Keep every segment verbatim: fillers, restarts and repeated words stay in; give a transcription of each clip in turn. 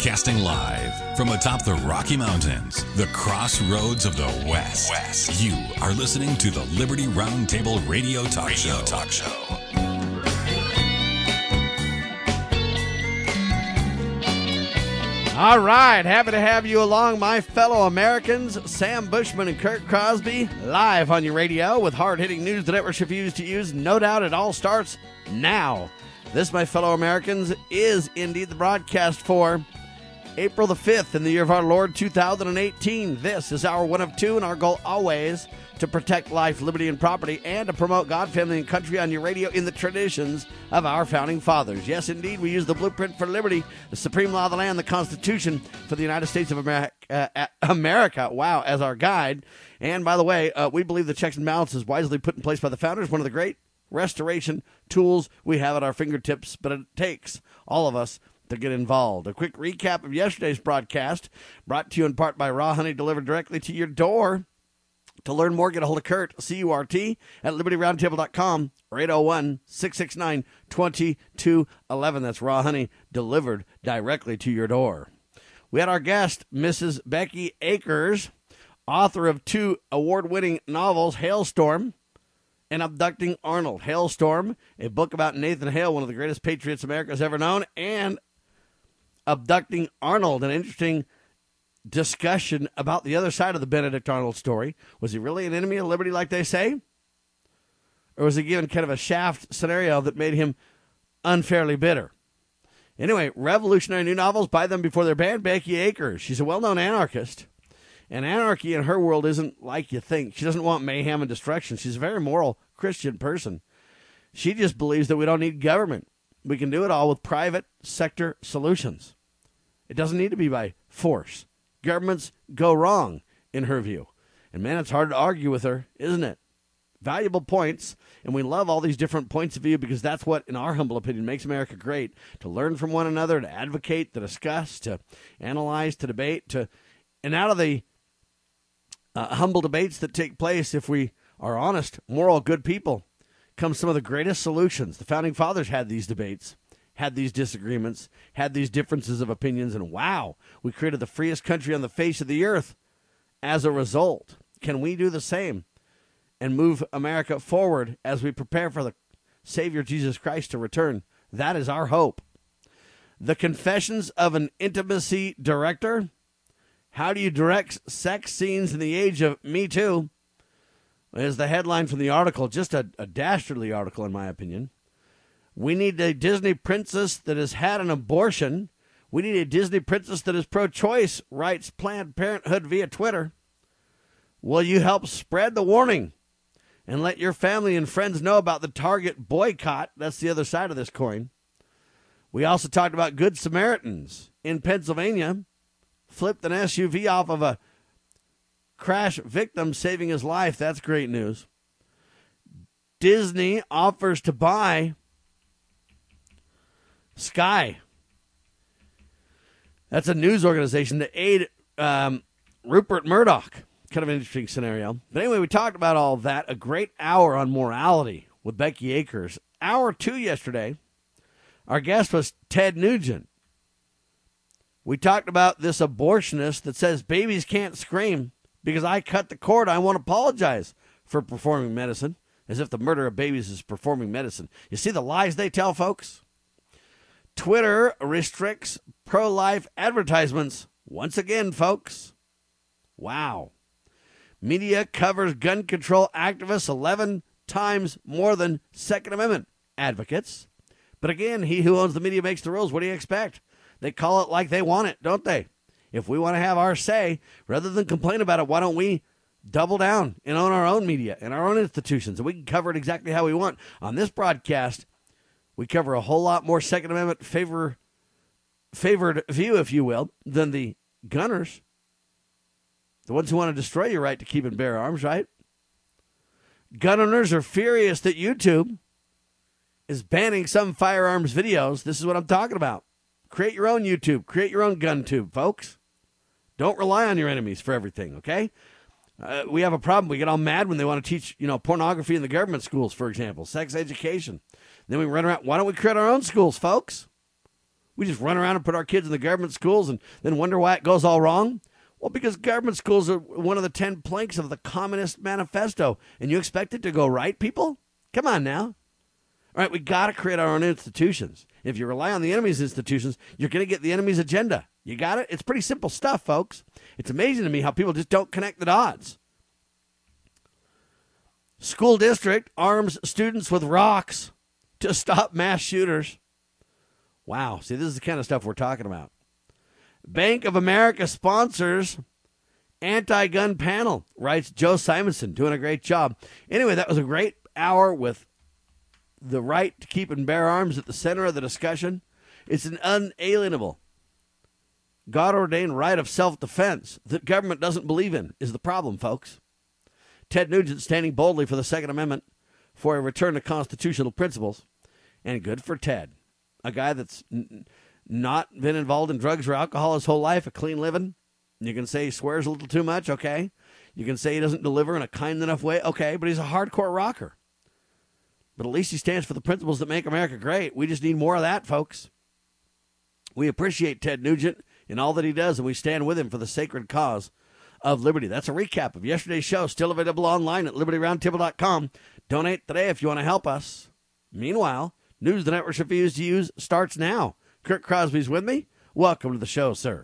Broadcasting live from atop the Rocky Mountains, the crossroads of the West. West. You are listening to the Liberty Roundtable Radio Talk Radio Show. Talk Show. All right, happy to have you along, my fellow Americans. Sam Bushman and Kurt Crosby, live on your radio with hard-hitting news the network refused to use. No doubt it all starts now. This, my fellow Americans, is indeed the broadcast for April the fifth in the year of our Lord two thousand eighteen. This is our one of two, and our goal always to protect life, liberty, and property, and to promote God, family, and country on your radio in the traditions of our founding fathers. Yes, indeed, we use the blueprint for liberty, the supreme law of the land, the Constitution for the United States of America, uh, America, wow, as our guide. And by the way, uh, we believe the checks and balances wisely put in place by the founders, one of the great restoration tools we have at our fingertips, but it takes all of us to get involved. A quick recap of yesterday's broadcast, brought to you in part by Raw Honey, delivered directly to your door. To learn more, get a hold of Kurt, C U R T, at liberty roundtable dot com, or eight oh one, six six nine, two two one one. That's Raw Honey, delivered directly to your door. We had our guest, Missus Becky Akers, author of two award-winning novels, Hailstorm and Abducting Arnold. Hailstorm, a book about Nathan Hale, one of the greatest patriots America's ever known, and Abducting Arnold, an interesting discussion about the other side of the Benedict Arnold story. Was he really an enemy of liberty like they say? Or was he given kind of a shaft scenario that made him unfairly bitter? Anyway, revolutionary new novels, buy them before they're banned. Becky Akers, she's a well-known anarchist. And anarchy in her world isn't like you think. She doesn't want mayhem and destruction. She's a very moral Christian person. She just believes that we don't need government. We can do it all with private sector solutions. It doesn't need to be by force. Governments go wrong, in her view. And man, it's hard to argue with her, isn't it? Valuable points, and we love all these different points of view because that's what, in our humble opinion, makes America great. To learn from one another, to advocate, to discuss, to analyze, to debate, to and out of the uh, humble debates that take place, if we are honest, moral, good people, come some of the greatest solutions. The Founding Fathers had these debates, had these disagreements, had these differences of opinions, and wow, we created the freest country on the face of the earth as a result. Can we do the same and move America forward as we prepare for the Savior Jesus Christ to return? That is our hope. The Confessions of an Intimacy Director. How do you direct sex scenes in the age of Me Too? Is the headline from the article. Just a, a dastardly article, in my opinion. We need a Disney princess that has had an abortion. We need a Disney princess that is pro-choice, writes Planned Parenthood via Twitter. Will you help spread the warning and let your family and friends know about the Target boycott? That's the other side of this coin. We also talked about Good Samaritans in Pennsylvania. Flipped an S U V off of a crash victim, saving his life. That's great news. Disney offers to buy Sky. That's a news organization to aid um, Rupert Murdoch. Kind of an interesting scenario. But anyway, we talked about all that. A great hour on morality with Becky Akers. Hour two yesterday, our guest was Ted Nugent. We talked about this abortionist that says babies can't scream because I cut the cord. I won't apologize for performing medicine, as if the murder of babies is performing medicine. You see the lies they tell, folks? Twitter restricts pro-life advertisements once again, folks. Wow. Media covers gun control activists eleven times more than Second Amendment advocates. But again, he who owns the media makes the rules. What do you expect? They call it like they want it, don't they? If we want to have our say, rather than complain about it, why don't we double down and own our own media and our own institutions, and we can cover it exactly how we want. On this broadcast, we cover a whole lot more Second Amendment favor, favored view, if you will, than the gunners, the ones who want to destroy your right to keep and bear arms, right? Gun owners are furious that YouTube is banning some firearms videos. This is what I'm talking about. Create your own YouTube. Create your own gun tube, folks. Don't rely on your enemies for everything, okay? Uh, we have a problem. We get all mad when they want to teach, you know, pornography in the government schools, for example, sex education. Then we run around. Why don't we create our own schools, folks? We just run around and put our kids in the government schools and then wonder why it goes all wrong? Well, because government schools are one of the ten planks of the Communist Manifesto, and you expect it to go right, people? Come on now. All right, we got to create our own institutions. If you rely on the enemy's institutions, you're going to get the enemy's agenda. You got it? It's pretty simple stuff, folks. It's amazing to me how people just don't connect the dots. School district arms students with rocks to stop mass shooters. Wow. See, this is the kind of stuff we're talking about. Bank of America sponsors anti-gun panel, writes Joe Simonson, doing a great job. Anyway, that was a great hour with the right to keep and bear arms at the center of the discussion. It's an unalienable, God-ordained right of self-defense that government doesn't believe in is the problem, folks. Ted Nugent standing boldly for the Second Amendment, for a return to constitutional principles, and good for Ted, a guy that's n- not been involved in drugs or alcohol his whole life, a clean living. You can say he swears a little too much, okay. You can say he doesn't deliver in a kind enough way, okay, but he's a hardcore rocker. But at least he stands for the principles that make America great. We just need more of that, folks. We appreciate Ted Nugent and all that he does, and we stand with him for the sacred cause of liberty. That's a recap of yesterday's show, still available online at liberty roundtable dot com. Donate today if you want to help us. Meanwhile, news the network refuses to use starts now. Kirk Crosby's with me. Welcome to the show, sir.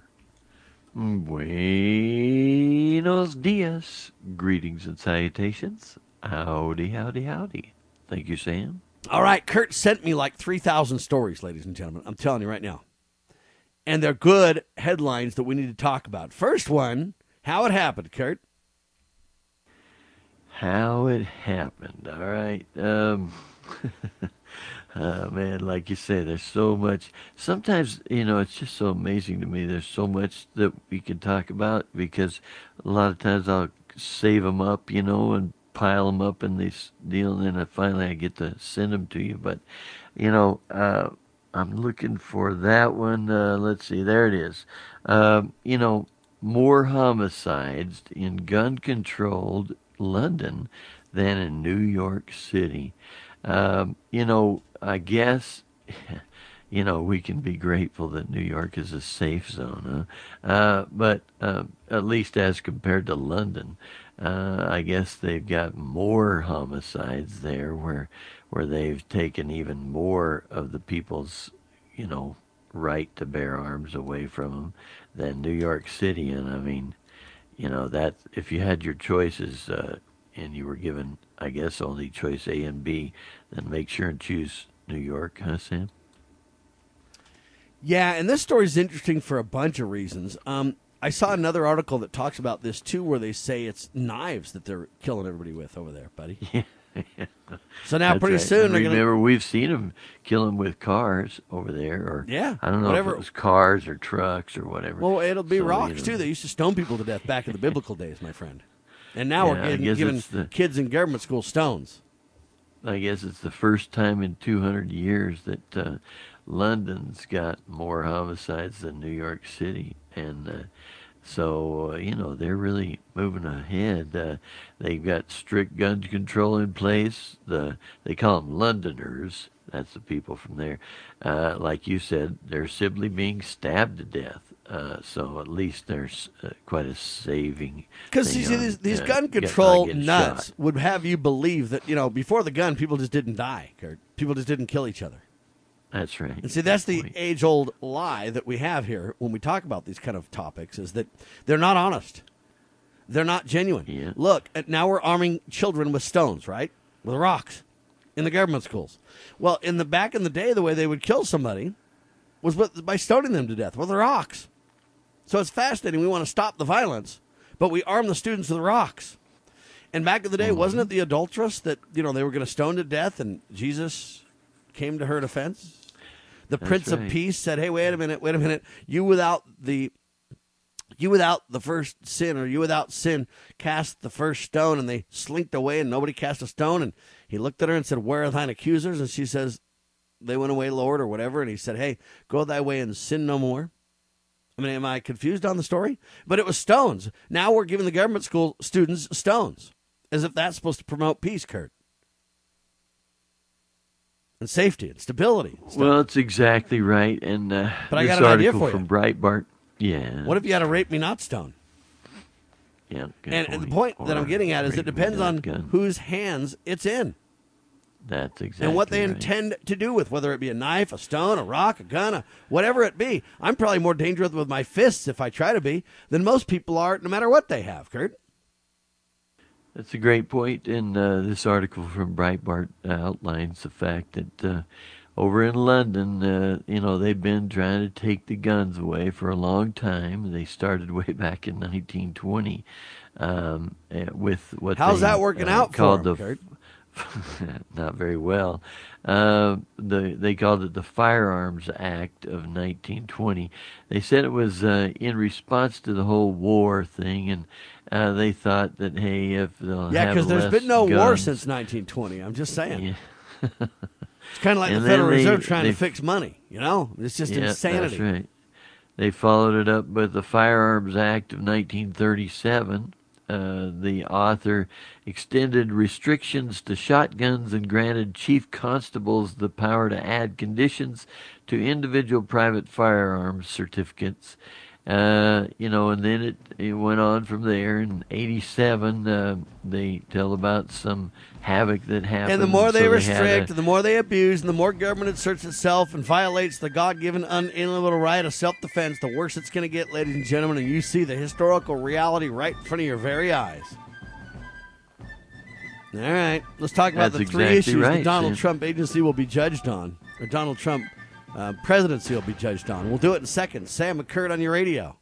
Buenos dias. Greetings and salutations. Howdy, howdy, howdy. Thank you, Sam. All right, Kurt sent me like three thousand stories, ladies and gentlemen. I'm telling you right now. And they're good headlines that we need to talk about. First one, how it happened, Kurt. How it happened, all right. Um, uh, man, like you say, there's so much. Sometimes, you know, it's just so amazing to me. There's so much that we can talk about because a lot of times I'll save them up, you know, and pile them up in this deal, and then I finally I get to send them to you. But, you know, uh, I'm looking for that one. Uh, let's see, there it is. Uh, you know, more homicides in gun-controlled London than in New York City. Um, you know, I guess, you know, we can be grateful that New York is a safe zone, huh? Uh, but uh, at least as compared to London, uh, I guess they've got more homicides there where where they've taken even more of the people's, you know, right to bear arms away from them than New York City. And I mean, you know, that if you had your choices uh, and you were given, I guess, only choice A and B, then make sure and choose New York, huh, Sam? Yeah, and this story is interesting for a bunch of reasons. Um, I saw another article that talks about this, too, where they say it's knives that they're killing everybody with over there, buddy. Yeah. So now That's pretty right. soon And they're remember, gonna... we've seen them kill them with cars over there, or yeah, I don't know whatever. if it was cars or trucks or whatever. Well, it'll be So, rocks, you know, too. They used to stone people to death back in the biblical days, my friend. And now Yeah, we're I getting, guess giving it's the- kids in government school stones. I guess it's the first time in two hundred years that uh, London's got more homicides than New York City. And uh, so, uh, you know, they're really moving ahead. Uh, they've got strict gun control in place. The They call them Londoners. That's the people from there. Uh, like you said, they're simply being stabbed to death. Uh, so at least there's uh, quite a saving. Because you see, on, these, these uh, gun get- control not getting nuts shot. would have you believe that, you know, before the gun, people just didn't die, Kurt. People just didn't kill each other. That's right. And see, that's the Point. age-old lie that we have here when we talk about these kind of topics, is that they're not honest. They're not genuine. Yeah. Look, uh, now we're arming children with stones, right? With rocks in the government schools. Well, in the back in the day, the way they would kill somebody was with, by stoning them to death with rocks. So it's fascinating. We want to stop the violence, but we arm the students with rocks. And back in the day, Mm-hmm. wasn't it the adulteress that, you know, they were going to stone to death, and Jesus came to her defense? The That's Prince of right. Peace said, "Hey, wait a minute, wait a minute. You without the, you without the first sin, or you without sin, cast the first stone." And they slinked away, and nobody cast a stone. And he looked at her and said, "Where are thine accusers?" And she says, "They went away, Lord," or whatever. And he said, "Hey, go thy way and sin no more." I mean, am I confused on the story? But it was stones. Now we're giving the government school students stones, as if that's supposed to promote peace, Kurt. and safety and stability. And stuff. Well, it's exactly right. And uh, but I this got an idea article for you. from Breitbart. Yeah. What if you had a rape me not stone? Yeah. And, and the point that I'm getting at is it depends on gun. whose hands it's in. That's exactly And what they right. intend to do with, whether it be a knife, a stone, a rock, a gun, a, whatever it be. I'm probably more dangerous with my fists if I try to be than most people are, no matter what they have, Kurt. That's a great point, and uh, this article from Breitbart outlines the fact that uh, over in London, uh, you know, they've been trying to take the guns away for a long time. They started way back in nineteen twenty um, with what How's they, that working uh, out for called them, the Kurt? not very well. Uh, the, they called it the Firearms Act of nineteen twenty. They said it was uh, in response to the whole war thing, and uh, they thought that, hey, if they'll Yeah, have because there's less been no guns, war since nineteen twenty. I'm just saying. Yeah. It's kind of like And the Federal then they- Reserve trying they- to fix money, you know? It's just yeah, insanity. That's right. They followed it up with the Firearms Act of nineteen thirty-seven. Uh, the author extended restrictions to shotguns and granted chief constables the power to add conditions to individual private firearms certificates. Uh, you know, and then it, it went on from there. In eighty-seven, uh, they tell about some havoc that happened. And the more they so restrict, had a- and the more they abuse, and the more government asserts itself and violates the God-given unalienable right of self-defense, the worse it's going to get, ladies and gentlemen, and you see the historical reality right in front of your very eyes. All right, let's talk about That's the three exactly issues right, the Donald Sam. Trump agency will be judged on, or Donald Trump uh, presidency will be judged on. We'll do it in a second. Sam McCurt on your radio.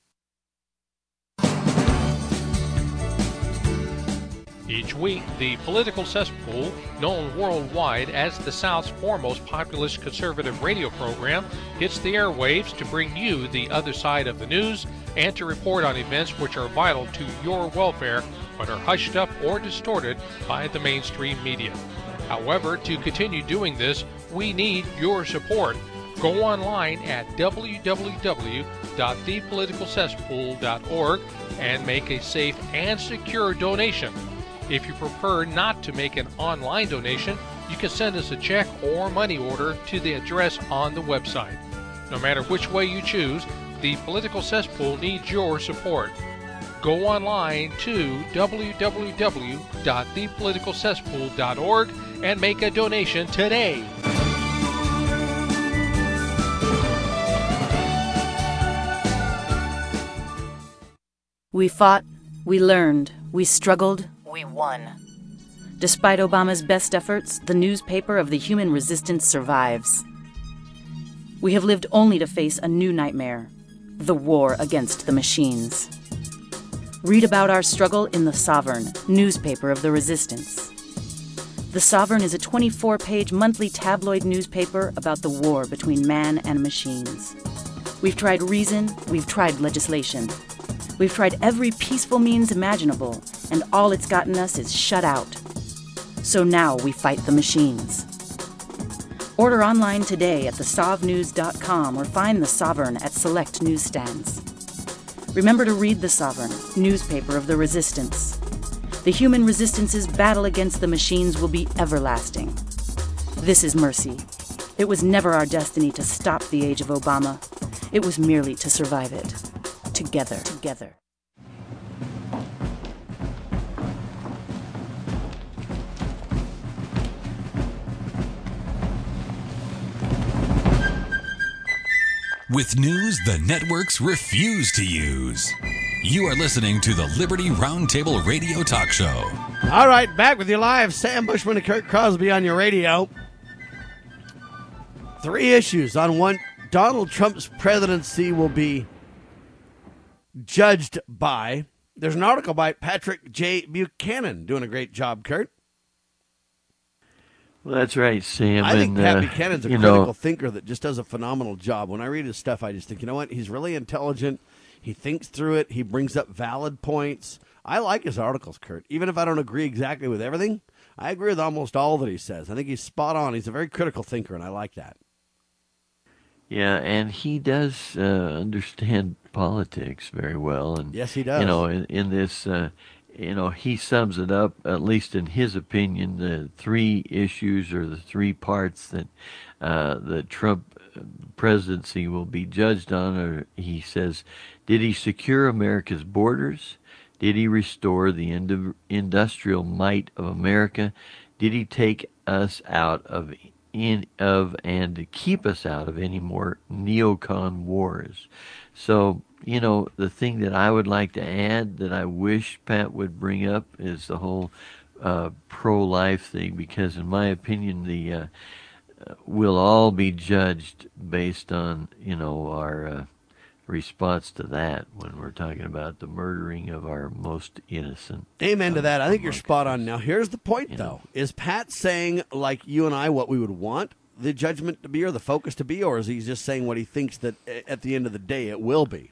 Each week, the political cesspool, known worldwide as the South's foremost populist conservative radio program, hits the airwaves to bring you the other side of the news and to report on events which are vital to your welfare but are hushed up or distorted by the mainstream media. However, to continue doing this, we need your support. Go online at w w w dot the political cesspool dot org and make a safe and secure donation. If you prefer not to make an online donation, you can send us a check or money order to the address on the website. No matter which way you choose, the Political Cesspool needs your support. Go online to w w w dot the political cesspool dot org and make a donation today. We fought, we learned, we struggled, we won. Despite Obama's best efforts, the newspaper of the human resistance survives. We have lived only to face a new nightmare, the war against the machines. Read about our struggle in The Sovereign, newspaper of the resistance. The Sovereign is a twenty-four page monthly tabloid newspaper about the war between man and machines. We've tried reason, we've tried legislation. We've tried every peaceful means imaginable, and all it's gotten us is shut out. So now we fight the machines. Order online today at the sov news dot com or find The Sovereign at select newsstands. Remember to read The Sovereign, newspaper of the resistance. The human resistance's battle against the machines will be everlasting. This is mercy. It was never our destiny to stop the age of Obama. It was merely to survive it. Together, together. With news the networks refuse to use. You are listening to the Liberty Roundtable Radio Talk Show. All right, back with you live. Sam Bushman and Kurt Crosby on your radio. Three issues on one. Donald Trump's presidency will be judged by. There's an article by Patrick J. Buchanan doing a great job, Kurt. Well, that's right, Sam. I think and, Pat uh, Buchanan's a you critical know, thinker that just does a phenomenal job. When I read his stuff, I just think, you know what? He's really intelligent. He thinks through it. He brings up valid points. I like his articles, Kurt. Even if I don't agree exactly with everything, I agree with almost all that he says. I think he's spot on. He's a very critical thinker, and I like that. Yeah, and he does uh, understand politics very well. And Yes, he does. You know, in, in this uh, you know, he sums it up, at least in his opinion, the three issues or the three parts that uh, the Trump presidency will be judged on. Or he says, did he secure America's borders? Did he restore the ind- industrial might of America? Did he take us out of in of and to keep us out of any more neocon wars? So, you know, the thing that I would like to add that I wish Pat would bring up is the whole uh, pro-life thing, because in my opinion, the uh, uh, we'll all be judged based on, you know, our uh, response to that when we're talking about the murdering of our most innocent. Amen to that. I think you're spot on. us. Now, here's the point, You though. know. Is Pat saying, like you and I, what we would want the judgment to be or the focus to be, or is he just saying what he thinks that uh, at the end of the day it will be?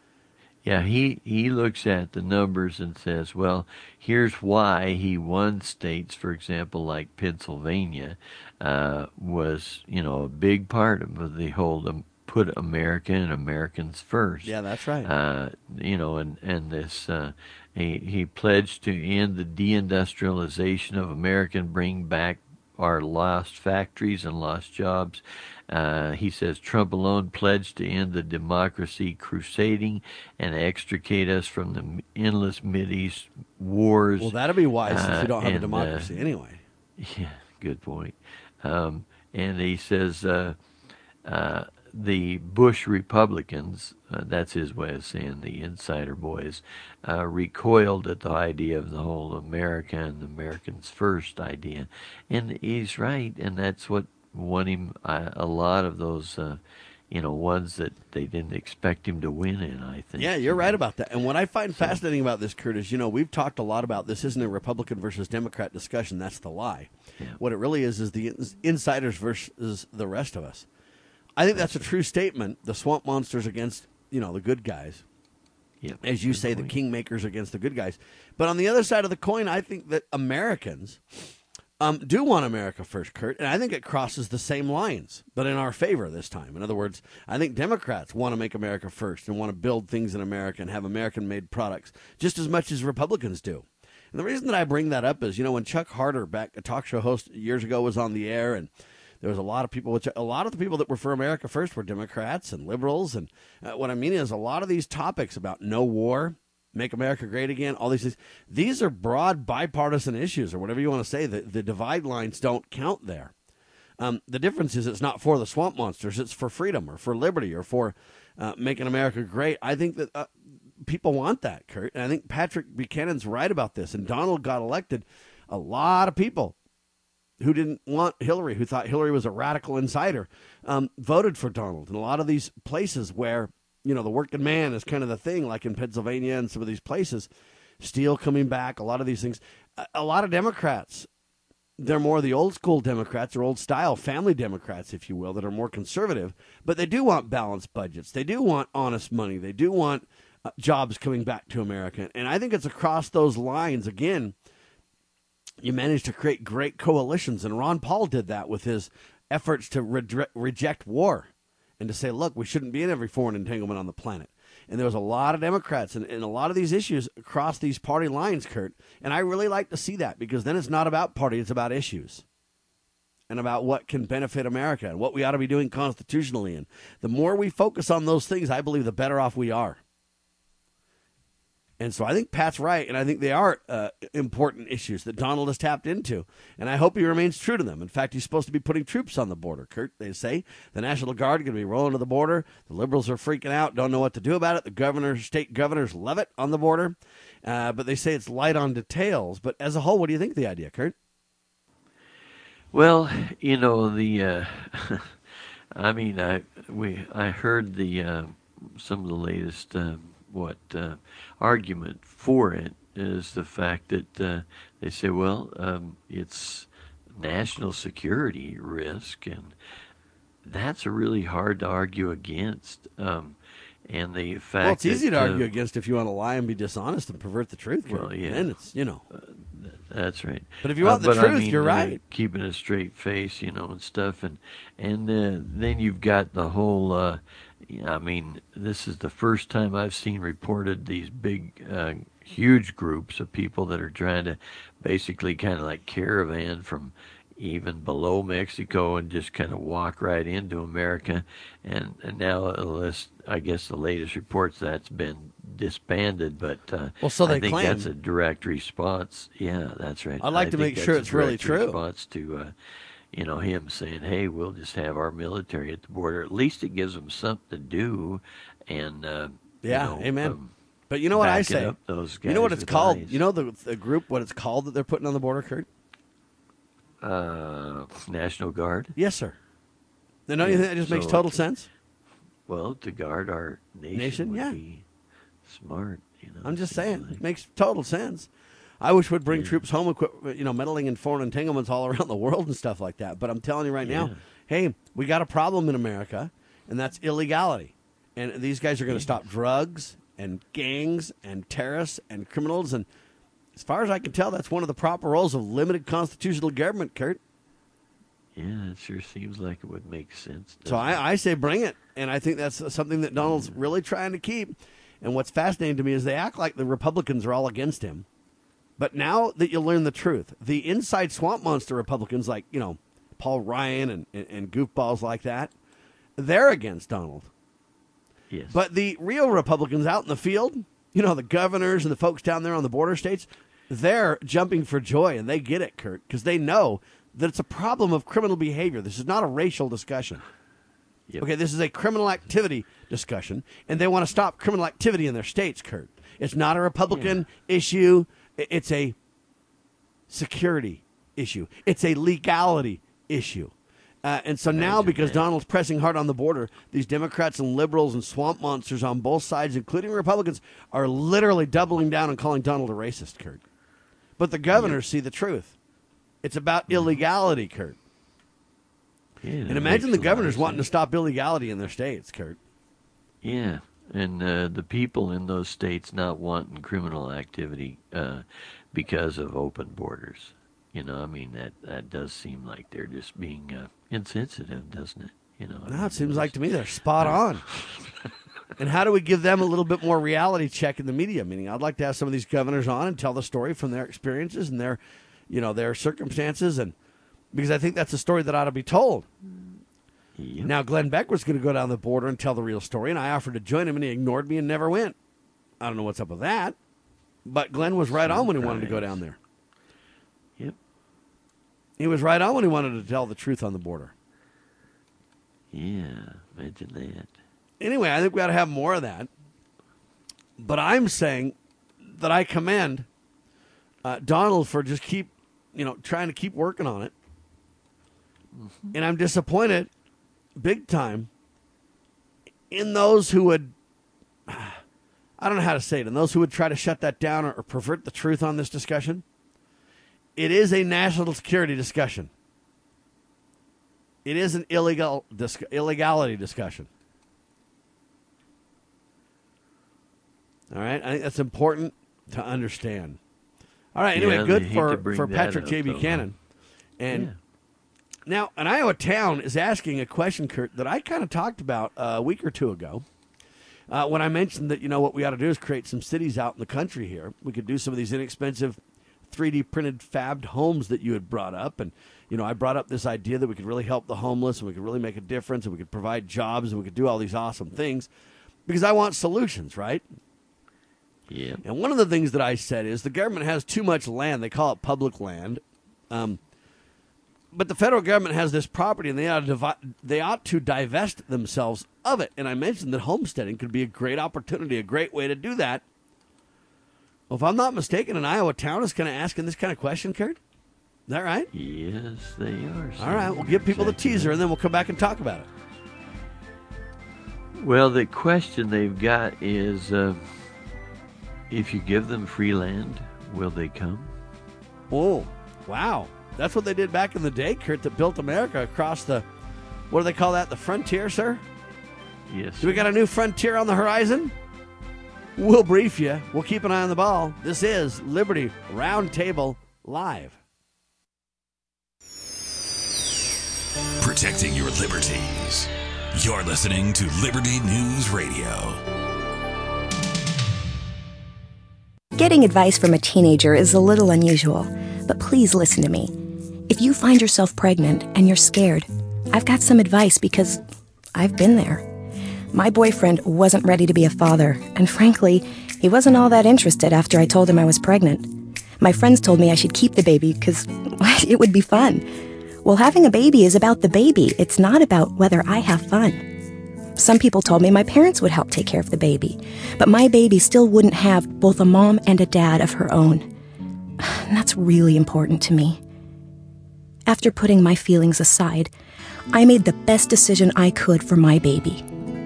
Yeah, he, he looks at the numbers and says, well, here's why he won states, for example, like Pennsylvania, uh, was, you know, a big part of the whole um, put America and Americans first. Yeah, that's right. Uh, you know, and, and this, uh, he, he pledged to end the deindustrialization of America and bring back our lost factories and lost jobs. Uh, he says Trump alone pledged to end the democracy crusading and extricate us from the endless Mideast wars. Well, that'll be wise uh, since we don't have and, a democracy uh, anyway. Yeah, good point. Um, and he says uh, uh, the Bush Republicans, uh, that's his way of saying the insider boys, uh, recoiled at the idea of the whole America and Americans first idea. And he's right, and that's what won him uh, a lot of those, uh, you know, ones that they didn't expect him to win in, I think. Yeah, you're right about that. And what I find fascinating about this, Kurt, is, you know, we've talked a lot about this isn't a Republican versus Democrat discussion. That's the lie. Yeah. What it really is is the ins- insiders versus the rest of us. I think that's a true statement. The swamp monsters against, you know, the good guys. Yep. As you Good say, point. the kingmakers against the good guys. But on the other side of the coin, I think that Americans um, do want America first, Kurt. And I think it crosses the same lines, but in our favor this time. In other words, I think Democrats want to make America first and want to build things in America and have American-made products just as much as Republicans do. And the reason that I bring that up is, you know, when Chuck Harder, back a talk show host years ago, was on the air, and there was a lot of people, which a lot of the people that were for America first were Democrats and liberals. And uh, what I mean is a lot of these topics about no war, make America great again, all these things, these are broad bipartisan issues, or whatever you want to say. The, the divide lines don't count there. Um, the difference is it's not for the swamp monsters. It's for freedom or for liberty or for uh, making America great. I think that uh, people want that, Kurt. And I think Patrick Buchanan's right about this. And Donald got elected. A lot of people who didn't want Hillary, who thought Hillary was a radical insider, um, voted for Donald. And a lot of these places where, you know, the working man is kind of the thing, like in Pennsylvania and some of these places, steel coming back, a lot of these things. A, a lot of Democrats, they're more the old school Democrats or old style family Democrats, if you will, that are more conservative, but they do want balanced budgets. They do want honest money. They do want uh, jobs coming back to America. And I think it's across those lines, again, you managed to create great coalitions, and Ron Paul did that with his efforts to re- reject war and to say, look, we shouldn't be in every foreign entanglement on the planet. And there was a lot of Democrats and, and a lot of these issues across these party lines, Kurt, and I really like to see that, because then it's not about party, it's about issues and about what can benefit America and what we ought to be doing constitutionally. And the more we focus on those things, I believe the better off we are. And so I think Pat's right, and I think they are uh, important issues that Donald has tapped into, and I hope he remains true to them. In fact, he's supposed to be putting troops on the border, Kurt. They say the National Guard is going to be rolling to the border. The liberals are freaking out, don't know what to do about it. The governors, state governors love it on the border, uh, but they say it's light on details. But as a whole, what do you think of the idea, Kurt? Well, you know, the, uh, I mean, I we I heard the uh, some of the latest uh, what uh, argument for it is the fact that uh, they say, well, um, it's national security risk, and that's really hard to argue against. Um, and the fact Well, it's easy that, to argue uh, against if you want to lie and be dishonest and pervert the truth. Kurt. Well, yeah. And it's, you know. Uh, That's right. But if you want uh, the but truth, I mean, you're uh, right. keeping a straight face, you know, and stuff, and and uh, then you've got the whole, uh, Yeah, I mean, this is the first time I've seen reported these big, uh, huge groups of people that are trying to basically kind of like caravan from even below Mexico and just kind of walk right into America. And, and now, uh, list, I guess the latest reports that's been disbanded, but uh, well, so they I think claim. that's a direct response. Yeah, that's right. I'd like I to think make sure that's it's a really direct true. Response to. Uh, You know, him saying, hey, we'll just have our military at the border. At least it gives them something to do. And, uh, yeah, you know, amen. Um, but you know what I backing say? up those You know what guys it's with called? eyes. You know the, the group, what it's called that they're putting on the border, Kurt? Uh, National Guard? Yes, sir. Now, don't you Yeah, think that just makes so- total sense? Well, to guard our nation, Nation, would yeah. be smart. You know, I'm just seems saying, like. it makes total sense. I wish we'd bring Yeah. troops home, equip, you know, meddling in foreign entanglements all around the world and stuff like that. But I'm telling you right now, Yeah. hey, we got a problem in America, and that's illegality. And these guys are going to stop drugs and gangs and terrorists and criminals. And as far as I can tell, that's one of the proper roles of limited constitutional government, Kurt. Yeah, it sure seems like it would make sense. So doesn't it? I, I say bring it. And I think that's something that Donald's really trying to keep. And what's fascinating to me is they act like the Republicans are all against him. But now that you learn the truth, the inside swamp monster Republicans like, you know, Paul Ryan and, and, and goofballs like that, they're against Donald. Yes. But the real Republicans out in the field, you know, the governors and the folks down there on the border states, they're jumping for joy, and they get it, Kurt, because they know that it's a problem of criminal behavior. This is not a racial discussion. Yep. Okay, this is a criminal activity discussion, and they want to stop criminal activity in their states, Kurt. It's not a Republican issue. It's a security issue. It's a legality issue. Uh, and so now, Imagine because that. Donald's pressing hard on the border, these Democrats and liberals and swamp monsters on both sides, including Republicans, are literally doubling down and calling Donald a racist, Kurt. But the governors see the truth. It's about illegality, Kurt. Yeah, And that imagine makes the a lot governors of wanting to sense. stop illegality in their states, Kurt. Yeah, and uh, the people in those states not wanting criminal activity uh, because of open borders. You know, I mean, that, that does seem like they're just being uh, insensitive, doesn't it? You know, I No, mean, it seems it's- like to me they're spot on. And how do we give them a little bit more reality check in the media? Meaning, I'd like to have some of these governors on and tell the story from their experiences and their, you know, their circumstances, and because I think that's a story that ought to be told. Yep. Now, Glenn Beck was going to go down the border and tell the real story, and I offered to join him, and he ignored me and never went. I don't know what's up with that, but Glenn was right on when he wanted to go Surprise. down there. Yep. He was right on when he wanted to tell the truth on the border. Yeah, imagine that. Anyway, I think we ought to have more of that. But I'm saying that I commend uh, Donald for just keep, you know, trying to keep working on it. Mm-hmm. And I'm disappointed, big time, in those who would, I don't know how to say it, in those who would try to shut that down or, or pervert the truth on this discussion. It is a national security discussion. It is an illegal dis- illegality discussion. All right, I think that's important to understand. All right, anyway, Yeah, good they hate for, to bring for that Patrick up, J. though, Buchanan. And Yeah. now, an Iowa town is asking a question, Kurt, that I kind of talked about uh, a week or two ago uh, when I mentioned that, you know, what we ought to do is create some cities out in the country here. We could do some of these inexpensive three D printed fabbed homes that you had brought up. And, you know, I brought up this idea that we could really help the homeless and we could really make a difference and we could provide jobs and we could do all these awesome things because I want solutions, right? Yeah. And one of the things that I said is the government has too much land. They call it public land. Um, but the federal government has this property, and they ought, to divi- they ought to divest themselves of it. And I mentioned that homesteading could be a great opportunity, a great way to do that. Well, if I'm not mistaken, an Iowa town is kind of asking this kind of question, Kurt. Is that right? Yes, they are. All right, we'll give people the teaser, and then we'll come back and talk about it. Well, the question they've got is, uh, if you give them free land, will they come? Oh, wow. That's what they did back in the day, Kurt, that built America across the, what do they call that, the frontier, sir? Yes. Do we got a new frontier on the horizon? We'll brief you. We'll keep an eye on the ball. This is Liberty Roundtable Live. Protecting your liberties. You're listening to Liberty News Radio. Getting advice from a teenager is a little unusual, but please listen to me. If you find yourself pregnant and you're scared, I've got some advice because I've been there. My boyfriend wasn't ready to be a father, and frankly, he wasn't all that interested after I told him I was pregnant. My friends told me I should keep the baby because it would be fun. Well, having a baby is about the baby. It's not about whether I have fun. Some people told me my parents would help take care of the baby, but my baby still wouldn't have both a mom and a dad of her own. And that's really important to me. After putting my feelings aside, I made the best decision I could for my baby.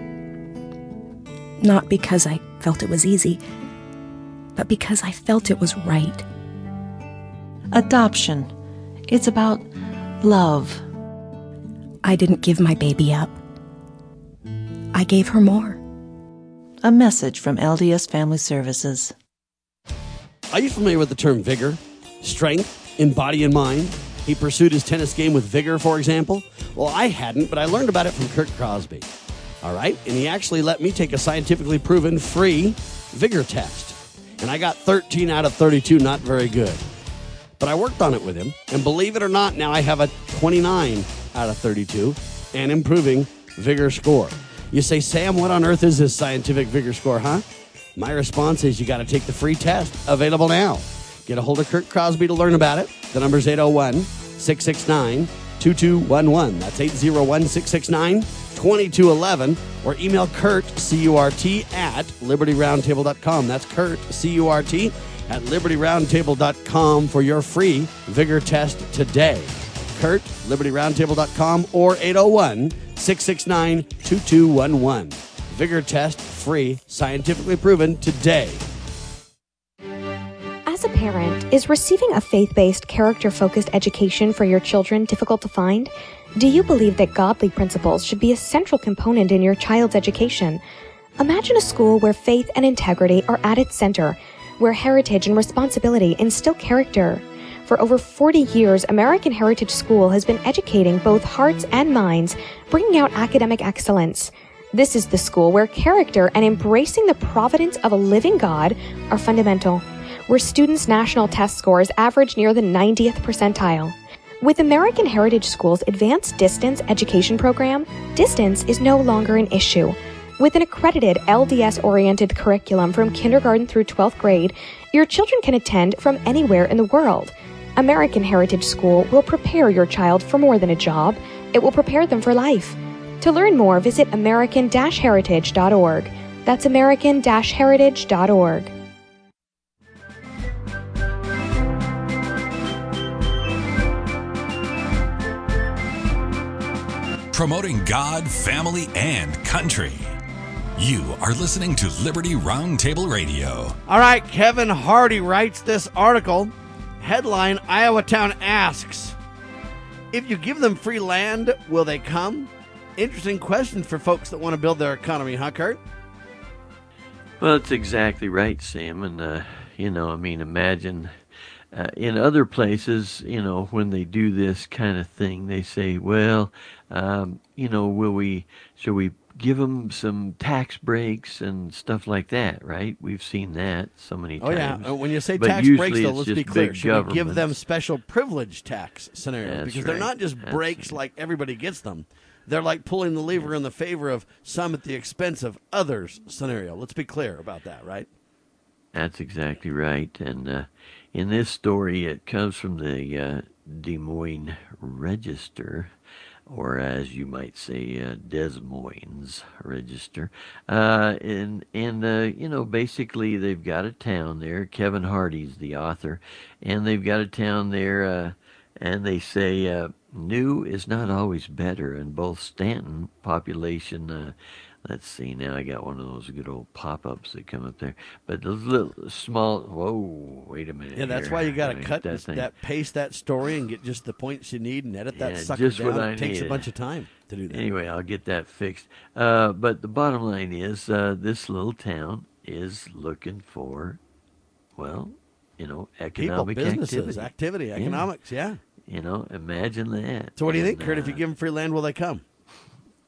Not because I felt it was easy, but because I felt it was right. Adoption. It's about love. I didn't give my baby up. I gave her more. A message from L D S Family Services. Are you familiar with the term vigor, strength in body and mind? He pursued his tennis game with vigor, for example. Well, I hadn't, but I learned about it from Kurt Crosby. All right? And he actually let me take a scientifically proven free vigor test. And I got thirteen out of thirty-two, not very good. But I worked on it with him, and believe it or not, now I have a twenty-nine out of thirty-two and improving vigor score. You say, Sam, what on earth is this scientific vigor score, huh? My response is you got to take the free test, available now. Get a hold of Kurt Crosby to learn about it. The number's eight oh one, six six nine, two two one one. That's eight oh one, six six nine, two two one one. Or email Kurt, C U R T, at liberty roundtable dot com. That's Kurt, C U R T, at liberty roundtable dot com for your free vigor test today. Kurt, liberty roundtable dot com, or eight oh one, six six nine, two two one one. Vigor test, free, scientifically proven today. As a parent, is receiving a faith-based, character-focused education for your children difficult to find? Do you believe that godly principles should be a central component in your child's education? Imagine a school where faith and integrity are at its center, where heritage and responsibility instill character. For over forty years, American Heritage School has been educating both hearts and minds, bringing out academic excellence. This is the school where character and embracing the providence of a living God are fundamental, where students' national test scores average near the ninetieth percentile. With American Heritage School's Advanced Distance Education Program, distance is no longer an issue. With an accredited L D S-oriented curriculum from kindergarten through twelfth grade, your children can attend from anywhere in the world. American Heritage School will prepare your child for more than a job. It will prepare them for life. To learn more, visit american dash heritage dot org. That's american dash heritage dot org. Promoting God, family, and country. You are listening to Liberty Roundtable Radio. All right, Kevin Hardy writes this article. Headline, Iowa town asks, if you give them free land, will they come? Interesting question for folks that want to build their economy, huh, Kurt? Well, that's exactly right, Sam. And, uh, you know, I mean, imagine uh, in other places, you know, when they do this kind of thing, they say, well, um, you know, will we, shall we give them some tax breaks and stuff like that, right? We've seen that so many oh, times. Oh, yeah. When you say but tax breaks, though, it's let's just be clear. Should we give them governments. special privilege tax scenarios? That's Because they're right. not just That's breaks right. like everybody gets them. They're like pulling the lever in the favor of some at the expense of others scenario. Let's be clear about that, right? That's exactly right. And uh, in this story, it comes from the uh, Des Moines Register, or as you might say, uh, Des Moines Register. Uh, and, and uh, you know, basically they've got a town there. Kevin Hardy's the author. And they've got a town there, uh, and they say uh, new is not always better. And both Stanton population, uh, let's see, now I got one of those good old pop-ups that come up there. But those little small, whoa, wait a minute. Yeah, that's here. why you got to Let me cut get that, thing. that, paste that story and get just the points you need and edit that Yeah, sucker just what down. I It takes a needed. bunch of time to do that. Anyway, I'll get that fixed. Uh, but the bottom line is uh, this little town is looking for, well, you know, People, economic businesses, activity. activity, economics, yeah. You know, imagine that. So what do you think, And, Kurt? If you uh, give them free land, will they come?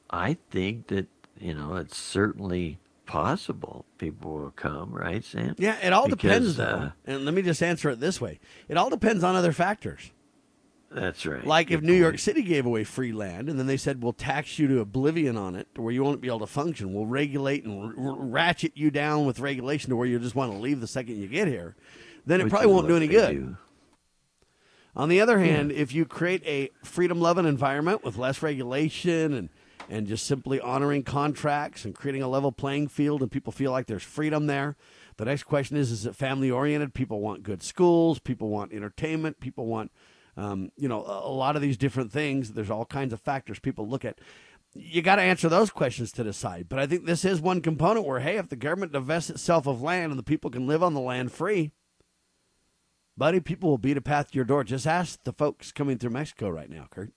I think that, you know, it's certainly possible people will come, right, Sam? Yeah, it all Because, depends, though. uh, And let me just answer it this way. It all depends on other factors. That's right. Like if Good New York point. City gave away free land and then they said, we'll tax you to oblivion on it to where you won't be able to function. We'll regulate and r- r- ratchet you down with regulation to where you just want to leave the second you get here. Then it Which probably is won't do what any they good. do. On the other hand, if you create a freedom-loving environment with less regulation and, and just simply honoring contracts and creating a level playing field and people feel like there's freedom there, the next question is, is it family-oriented? People want good schools. People want entertainment. People want, um, you know, a, a lot of these different things. There's all kinds of factors people look at. You got to answer those questions to decide. But I think this is one component where, hey, if the government divests itself of land and the people can live on the land free, buddy, people will beat a path to your door. Just ask the folks coming through Mexico right now, Kurt.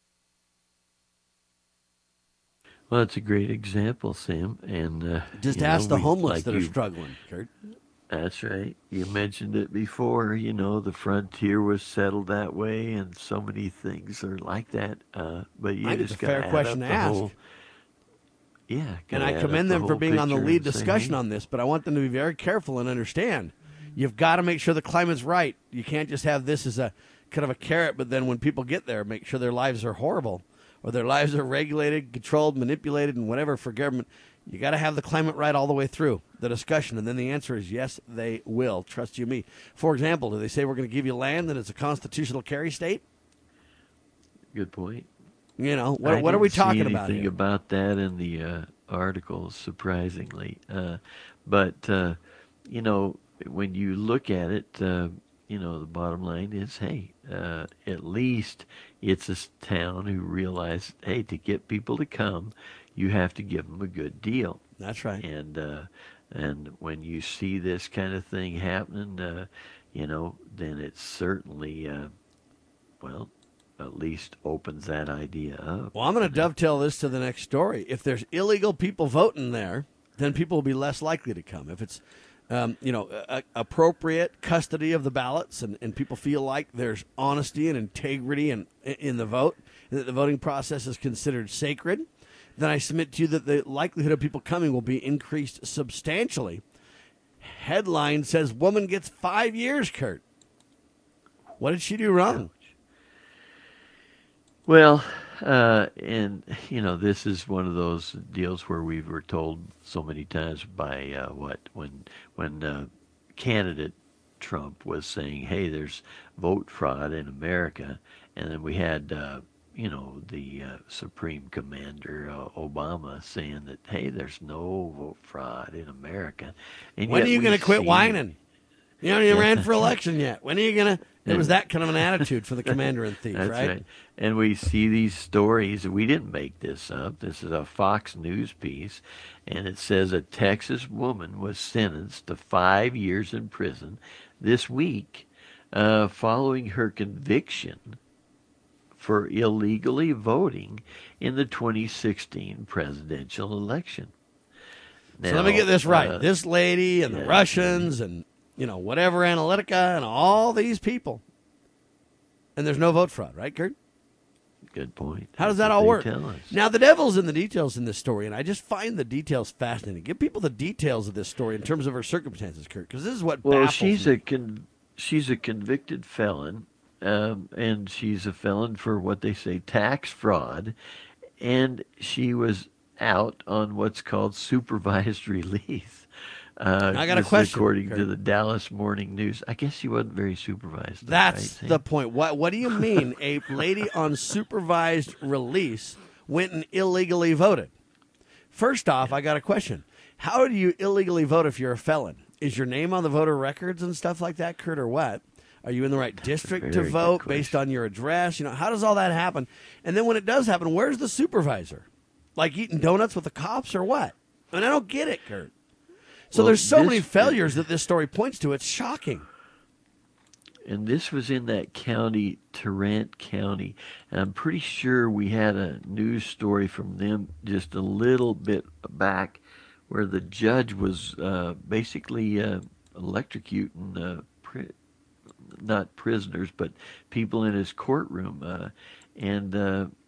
Well, it's a great example, Sam. And uh, Just you ask know, the we- homeless like that are you- struggling, Kurt. That's right. You mentioned it before. You know, the frontier was settled that way, and so many things are like that. Uh, but you I think just it's a gotta fair add question up to the ask. whole- yeah, And gotta I add commend up them the for whole being on the picture lead and say, discussion hey, on this, but I want them to be very careful and understand. You've got to make sure the climate's right. You can't just have this as a kind of a carrot, but then when people get there, make sure their lives are horrible or their lives are regulated, controlled, manipulated, and whatever for government. You got to have the climate right all the way through the discussion. And then the answer is yes, they will. Trust you me. For example, do they say we're going to give you land and it's a constitutional carry state? Good point. You know, what, I what are we didn't see talking about anything here? about that in the uh, article, surprisingly. Uh, but, uh, you know, when you look at it, uh, you know, the bottom line is, hey, uh, at least it's a town who realized, hey, to get people to come, you have to give them a good deal. That's right. And uh, and when you see this kind of thing happening, uh, you know, then it certainly, uh, well, at least opens that idea up. Well, I'm going to dovetail this to the next story. If there's illegal people voting there, then people will be less likely to come. If it's, um, you know, a, a appropriate custody of the ballots and, and people feel like there's honesty and integrity in, in the vote, and that the voting process is considered sacred, then I submit to you that the likelihood of people coming will be increased substantially. Headline says, woman gets five years, Kurt. What did she do wrong? Well, uh, and, you know, this is one of those deals where we were told so many times by uh, what, when, when uh, candidate Trump was saying, hey, there's vote fraud in America. And then we had, uh, you know, the uh, Supreme Commander uh, Obama saying that, hey, there's no vote fraud in America. And When yet are you we going to quit see- whining? You haven't even Yeah. ran for election yet. When are you going to? It was that kind of an attitude for the commander and thief, That's right? right. And we see these stories. We didn't make this up. This is a Fox News piece. And it says a Texas woman was sentenced to five years in prison this week uh, following her conviction for illegally voting in the twenty sixteen presidential election. So let me Now, get this right. uh, this lady and the yeah. Russians and, you know, whatever Analytica and all these people. And there's no vote fraud, right, Kurt? Good point. How does That's that what all they work? tell us. Now, the devil's in the details in this story, and I just find the details fascinating. Give people the details of this story in terms of her circumstances, Kurt, because this is what Well, baffles she's me. a con- she's a convicted felon, um, and she's a felon for what they say tax fraud, and she was out on what's called supervised release. Uh, I got a this is question, according Kurt. to the Dallas Morning News. I guess she wasn't very supervised. though, That's right, the Sam? point. What What do you mean a lady on supervised release went and illegally voted? First off, I got a question. How do you illegally vote if you're a felon? Is your name on the voter records and stuff like that, Kurt, or what? Are you in the right district to very good vote based question. on your address? You know, how does all that happen? And then when it does happen, where's the supervisor? Like eating donuts with the cops or what? I mean, I don't get it, Kurt. So Well, there's so this- many failures that this story points to. It's shocking. And this was in that county, Tarrant County. And I'm pretty sure we had a news story from them just a little bit back where the judge was uh, basically uh, electrocuting, uh, pri- not prisoners, but people in his courtroom. Uh, and uh,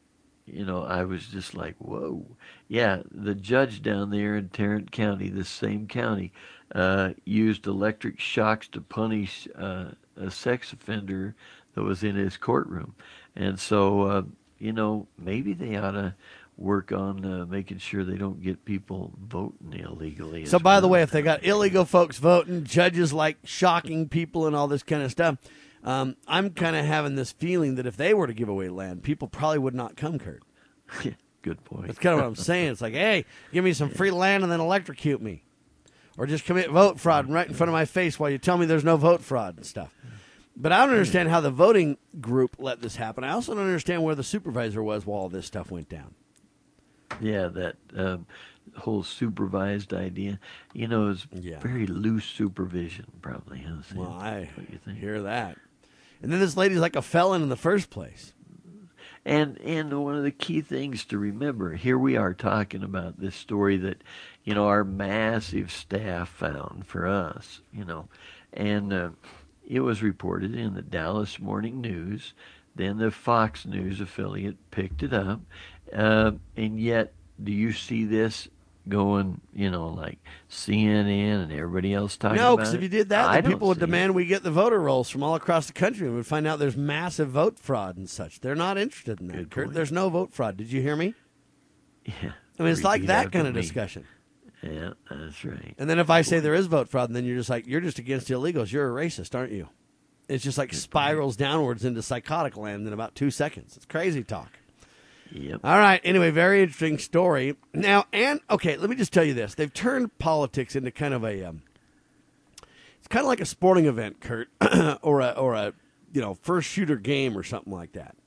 you know, I was just like, whoa. Yeah, the judge down there in Tarrant County, the same county, uh, used electric shocks to punish uh, a sex offender that was in his courtroom. And so, uh, you know, maybe they ought to work on uh, making sure they don't get people voting illegally. So, by well. the way, if they got illegal folks voting, judges like shocking people and all this kind of stuff, um, I'm kind of having this feeling that if they were to give away land, people probably would not come, Kurt. Good point. That's kind of what I'm saying. It's like, hey, give me some free land and then electrocute me. Or just commit vote fraud right in front of my face while you tell me there's no vote fraud and stuff. But I don't understand how the voting group let this happen. I also don't understand where the supervisor was while all this stuff went down. Yeah, that um, whole supervised idea, you know, is Yeah. very loose supervision, probably. Huh, Sam? Well, I What you think? hear that. And then this lady's like a felon in the first place. And and one of the key things to remember, here we are talking about this story that, you know, our massive staff found for us, you know, and uh, it was reported in the Dallas Morning News. Then the Fox News affiliate picked it up, uh, and yet do you see this going, you know, like C N N and everybody else talking No, about because it? if you did that, I then don't people would see it. demand we get the voter rolls from all across the country and we'd find out there's massive vote fraud and such. They're not interested in that, Good Kurt. point. There's no vote fraud. Did you hear me? Yeah, I mean, it's like repeat that after kind of me. discussion. Yeah, that's right. And then if I say there is vote fraud, then you're just like, you're just against illegals. You're a racist, aren't you? It's just like spirals downwards into psychotic land in about two seconds. It's crazy talk. Yep. All right. Anyway, very interesting story. Now, and okay, let me just tell you this: they've turned politics into kind of a, um, it's kind of like a sporting event, Kurt, or a or a you know first shooter game or something like that.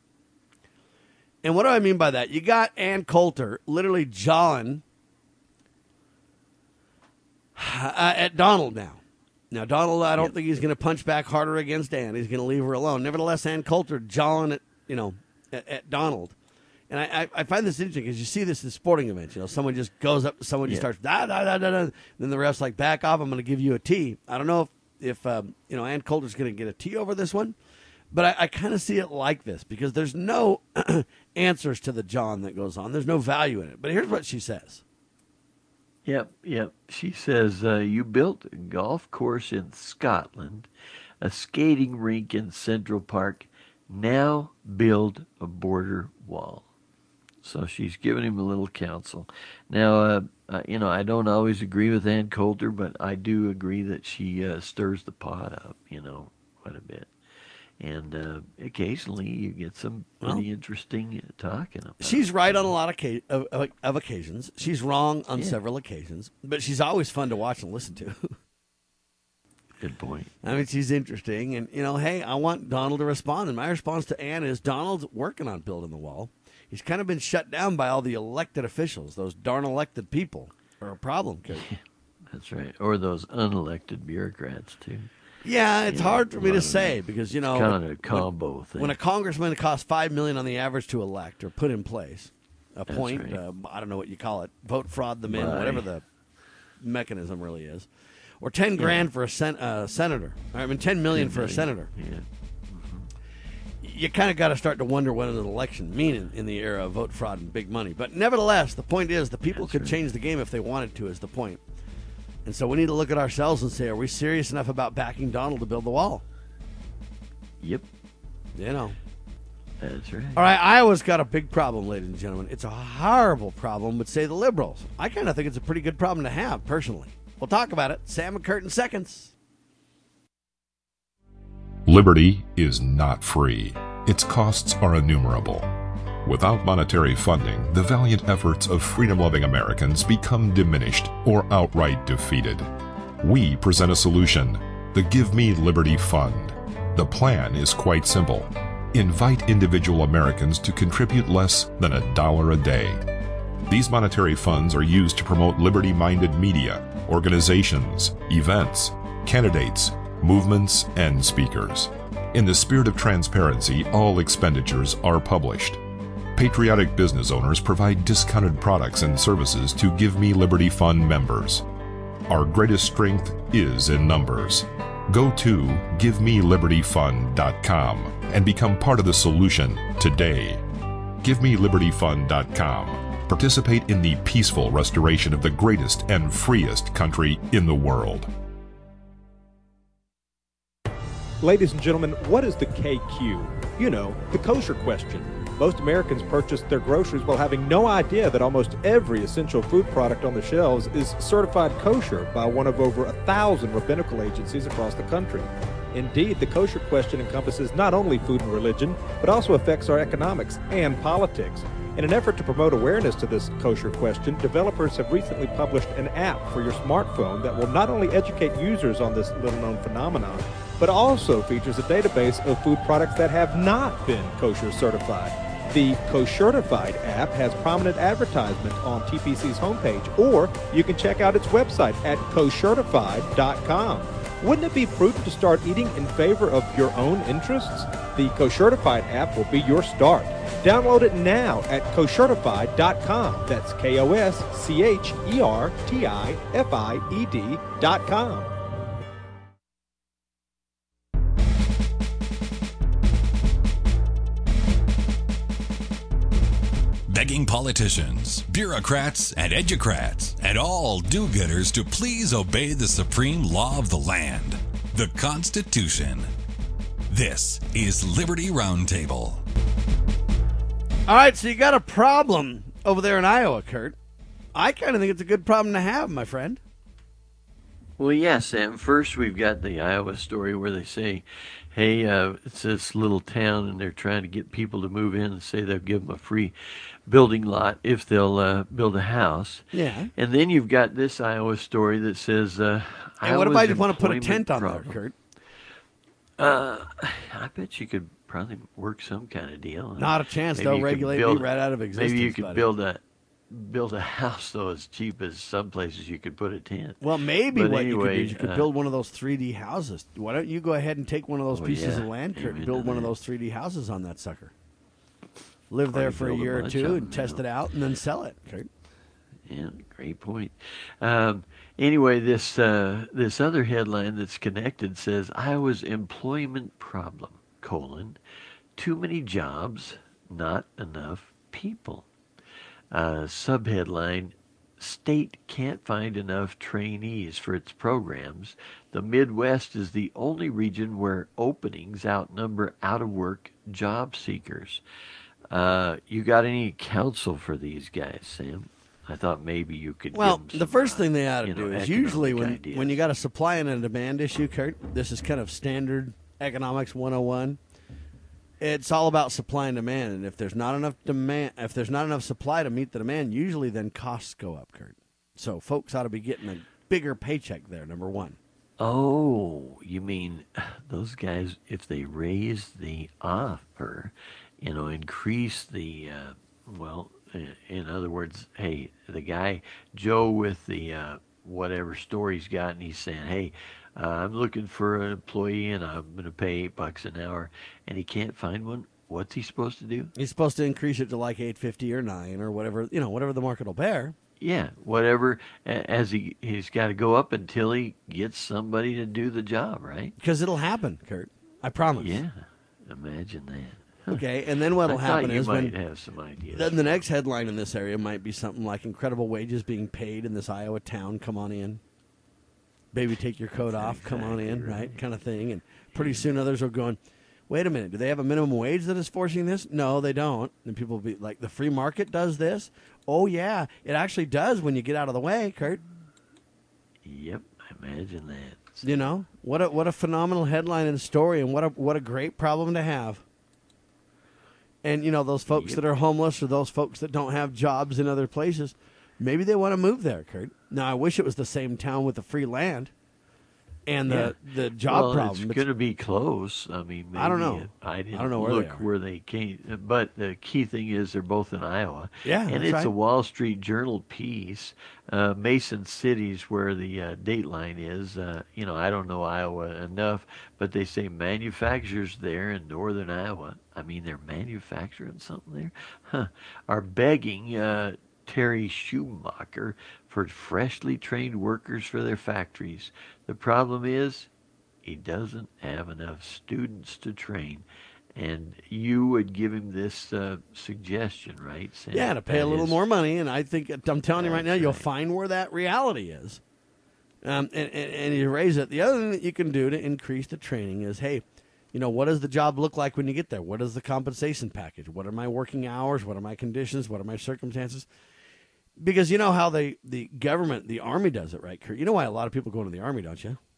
And what do I mean by that? You got Ann Coulter literally jawing uh, at Donald now. Now, Donald, I don't Yep. think he's going to punch back harder against Ann. He's going to leave her alone. Nevertheless, Ann Coulter jawing at you know at, at Donald. And I, I, I find this interesting because you see this in sporting events. You know, someone just goes up to someone, just Yeah. starts da da da da da. Then the ref's like, "Back off! I'm going to give you a T." I don't know if if um, you know Ann Coulter's going to get a T over this one, but I, I kind of see it like this because there's no answers to the John that goes on. There's no value in it. But here's what she says. Yep, yep. She says, uh, you built a golf course in Scotland, a skating rink in Central Park. Now build a border wall. So she's giving him a little counsel. Now, uh, uh, you know, I don't always agree with Ann Coulter, but I do agree that she uh, stirs the pot up, you know, quite a bit. And uh, occasionally you get some pretty Well, interesting uh, talking about. She's right on a lot of, ca- of, of, of occasions. She's wrong on Yeah. several occasions, but she's always fun to watch and listen to. Good point. I mean, she's interesting. And, you know, hey, I want Donald to respond. And my response to Ann is Donald's working on building the wall. He's kind of been shut down by all the elected officials. Those darn elected people are a problem, Kurt. That's right. Or those unelected bureaucrats, too. Yeah, it's Yeah, hard for a me lot to of say because, you know, kind when- of a combo thing. when a congressman costs five million dollars on the average to elect or put in place, appoint, right. uh, I don't know what you call it, vote fraud them in, Right. whatever the mechanism really is, or ten grand for a sen- uh, senator. I mean, ten million for a senator. Yeah. You kind of got to start to wonder what an election mean in the era of vote fraud and big money. But nevertheless, the point is the people That's could right. change the game if they wanted to. Is the point. And so we need to look at ourselves and say, are we serious enough about backing Donald to build the wall? Yep. You know. That's right. All right, Iowa's got a big problem, ladies and gentlemen. It's a horrible problem, would say the liberals. I kind of think it's a pretty good problem to have, personally. We'll talk about it. Sam and Kurt in seconds. Liberty is not free. Its costs are innumerable. Without monetary funding, the valiant efforts of freedom-loving Americans become diminished or outright defeated. We present a solution, the Give Me Liberty Fund. The plan is quite simple. Invite individual Americans to contribute less than a dollar a day. These monetary funds are used to promote liberty-minded media, organizations, events, candidates, movements, and speakers. In the spirit of transparency, all expenditures are published. Patriotic business owners provide discounted products and services to Give Me Liberty Fund members. Our greatest strength is in numbers. Go to give me liberty fund dot com and become part of the solution today. give me liberty fund dot com. Participate in the peaceful restoration of the greatest and freest country in the world. Ladies and gentlemen, what is the K Q? You know, the kosher question. Most Americans purchase their groceries while having no idea that almost every essential food product on the shelves is certified kosher by one of over a thousand rabbinical agencies across the country. Indeed, the kosher question encompasses not only food and religion, but also affects our economics and politics. In an effort to promote awareness to this kosher question, developers have recently published an app for your smartphone that will not only educate users on this little-known phenomenon, but also features a database of food products that have not been kosher certified. The Koshertified app has prominent advertisement on T P C's homepage, or you can check out its website at koshertified dot com. Wouldn't it be prudent to start eating in favor of your own interests? The Koshertified app will be your start. Download it now at koshertified dot com. That's K O S C H E R T I F I E D dot com. Begging politicians, bureaucrats, and educrats, and all do-gooders to please obey the supreme law of the land, the Constitution. This is Liberty Roundtable. All right, so you got a problem over there in Iowa, Kurt. I kind of think it's a good problem to have, my friend. Well, yeah, Sam. First, we've got the Iowa story where they say, hey, uh, it's this little town, and they're trying to get people to move in and say they'll give them a free building lot if they'll uh, build a house. Yeah. And then you've got this Iowa story that says, uh, and what if I just want to put a employment tent on problem. there, Kurt? Uh, I bet you could probably work some kind of deal. Not a chance. Maybe They'll you could regulate build- me right out of existence. Maybe you could buddy. build a build a house, though, as cheap as some places you could put a tent. Well, maybe But what you could do anyway, is you could uh, build one of those three D houses. Why don't you go ahead and take one of those Oh, pieces yeah. of land, Kurt, and Amen build to one of that. those three D houses on that sucker? Live there Probably for a build a year or bunch two of and them, test you it know. out and then sell it, Kurt. Yeah, great point. Um, anyway, this uh, this other headline that's connected says Iowa's employment problem, colon, too many jobs, not enough people. Uh, subheadline, state can't find enough trainees for its programs. The Midwest is the only region where openings outnumber out-of-work job seekers. Uh, you got any counsel for these guys, Sam? I thought maybe you could. Well, give them the some, first uh, thing they ought to you know, do is economic usually when, ideas. when you got a supply and a demand issue, Kurt, this is kind of standard economics one oh one. It's all about supply and demand, and if there's not enough demand, if there's not enough supply to meet the demand, usually then costs go up, Kurt. So folks ought to be getting a bigger paycheck there, number one. Oh, you mean those guys, if they raise the offer, you know, increase the, uh, well, in other words, hey, the guy, Joe with the uh, whatever store he's got, and he's saying, hey, uh, I'm looking for an employee, and I'm going to pay eight bucks an hour, and he can't find one. What's he supposed to do? He's supposed to increase it to like eight fifty or nine or whatever, you know, whatever the market will bear. Yeah, whatever, a- as he, he's got to go up until he gets somebody to do the job, right? Because it'll happen, Kurt. I promise. Yeah, imagine that. Okay, and then what'll I happen thought you is might when have some ideas. then the next headline in this area might be something like incredible wages being paid in this Iowa town. Come on in, baby, take your coat off. Come on in, exactly right? right. Kind of thing. And pretty soon others are going, wait a minute, do they have a minimum wage that is forcing this? No, they don't. And people will be like, the free market does this? Oh yeah, it actually does when you get out of the way, Kurt. Yep, imagine that. You know what a what a phenomenal headline and story, and what a what a great problem to have. And you know those folks Yep. that are homeless or those folks that don't have jobs in other places, maybe they want to move there, Kurt. Now I wish it was the same town with the free land and the the job well, problem. it's It's- going to be close. I mean, maybe I don't know. it- I didn't I don't know where they look are. where they came, but the key thing is they're both in Iowa. Yeah, and that's it's right. a Wall Street Journal piece. Uh, Mason City's where the uh, Dateline is. Uh, you know, I don't know Iowa enough, but they say manufacturers there in northern Iowa. I mean, they're manufacturing something there, huh? Are begging uh, Terry Schumacher for freshly trained workers for their factories. The problem is he doesn't have enough students to train, And you would give him this uh, suggestion, right, Sam? Yeah, to pay That a little is- more money, and I think I'm telling you right now, That's you'll right. find where that reality is, um, and, and, and you raise it. The other thing that you can do to increase the training is, hey, you know, what does the job look like when you get there? What is the compensation package? What are my working hours? What are my conditions? What are my circumstances? Because you know how they, the government, the Army does it, right, Kurt? You know why a lot of people go into the Army, don't you?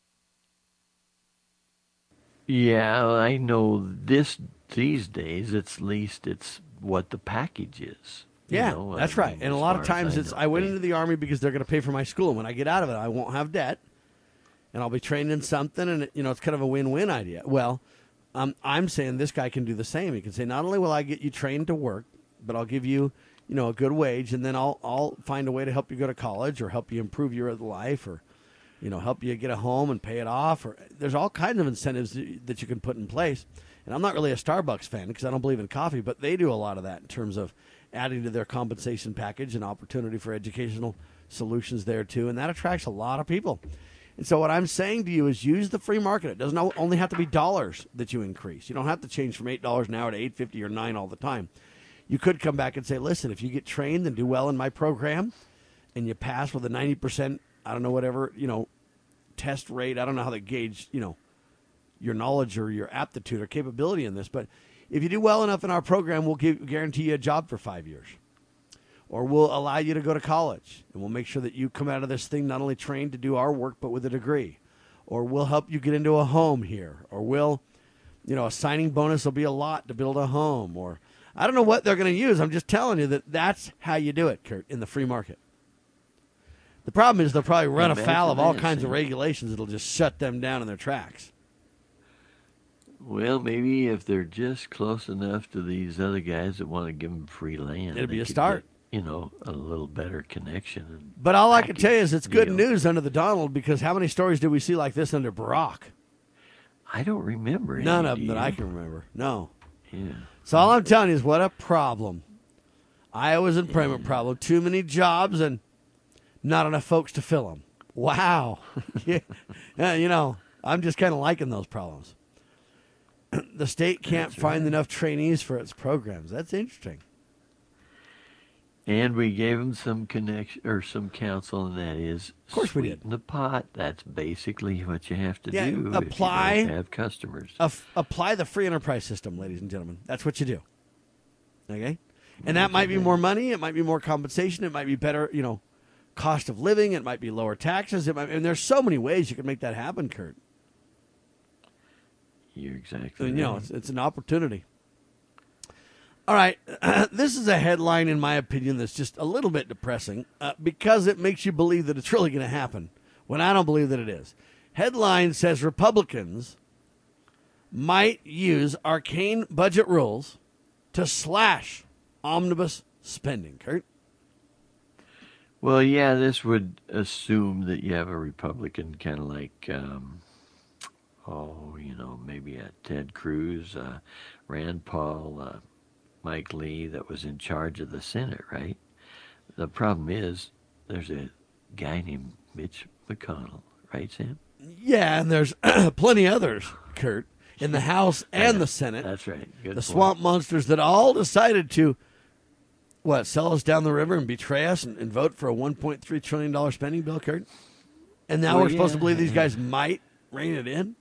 Yeah, I know this these days. It's at least it's what the package is. you Yeah, know, that's I right. mean, And a as lot of far as times I it's know. I went They- into the Army because they're going to pay for my school, and when I get out of it, I won't have debt, and I'll be trained in something, and you know it's kind of a win-win idea. Well, um, I'm saying this guy can do the same. He can say, not only will I get you trained to work, but I'll give you, you know, a good wage, and then I'll I'll find a way to help you go to college or help you improve your life or, you know, help you get a home and pay it off. Or there's all kinds of incentives that you can put in place. And I'm not really a Starbucks fan because I don't believe in coffee, but they do a lot of that in terms of adding to their compensation package and opportunity for educational solutions there too, and that attracts a lot of people. And so what I'm saying to you is use the free market. It doesn't only have to be dollars that you increase. You don't have to change from eight dollars an hour to eight fifty or nine all the time. You could come back and say, listen, if you get trained and do well in my program and you pass with a ninety percent, I don't know, whatever, you know, test rate, I don't know how they gauge, you know, your knowledge or your aptitude or capability in this, but if you do well enough in our program, we'll give, guarantee you a job for five years. Or we'll allow you to go to college, and we'll make sure that you come out of this thing not only trained to do our work, but with a degree. Or we'll help you get into a home here. Or we'll, you know, a signing bonus will be a lot to build a home. Or I don't know what they're going to use. I'm just telling you that that's how you do it, Kurt, in the free market. The problem is they'll probably run Imagine afoul of all that, kinds of Sam. regulations that'll just shut them down in their tracks. Well, maybe if they're just close enough to these other guys that want to give them free land, It'd be they a could start. get, you know, a little better connection. And But all I can tell you is it's good deal. news under the Donald, because how many stories did we see like this under Barack? I don't remember any, None of do them that you? I can remember. No. Yeah. So all I'm telling you is what a problem. Iowa's employment problem. Too many jobs and not enough folks to fill them. Wow. yeah. Yeah, you know, I'm just kind of liking those problems. The state can't That's find right. enough trainees for its programs. That's interesting. And we gave them some connection or some counsel, and that is, Of course we did. sweeten the pot. That's basically what you have to Yeah, do. if apply- you don't have customers. Af- apply the free enterprise system, ladies and gentlemen. That's what you do. Okay? And that might be more money. It might be more compensation. It might be better, you know, cost of living. It might be lower taxes. It might, and there's so many ways you can make that happen, Kurt. You're exactly And, you know, right. it's, it's an opportunity. All right. This is a headline, in my opinion, that's just a little bit depressing uh, because it makes you believe that it's really going to happen when I don't believe that it is. Headline says Republicans might use arcane budget rules to slash omnibus spending. Kurt? Well, yeah, this would assume that you have a Republican kind of like, um, oh, you know, maybe a Ted Cruz, uh, Rand Paul, uh, Mike Lee that was in charge of the Senate, right? The problem is there's a guy named Mitch McConnell, right, Sam? Yeah, and there's plenty others, Kurt, in the House and the Senate. That's right. Good the point. swamp monsters that all decided to, what, sell us down the river and betray us and, and vote for a one point three trillion dollars spending bill, Kurt? And now Well, we're supposed to yeah, believe these yeah. guys might rein it in?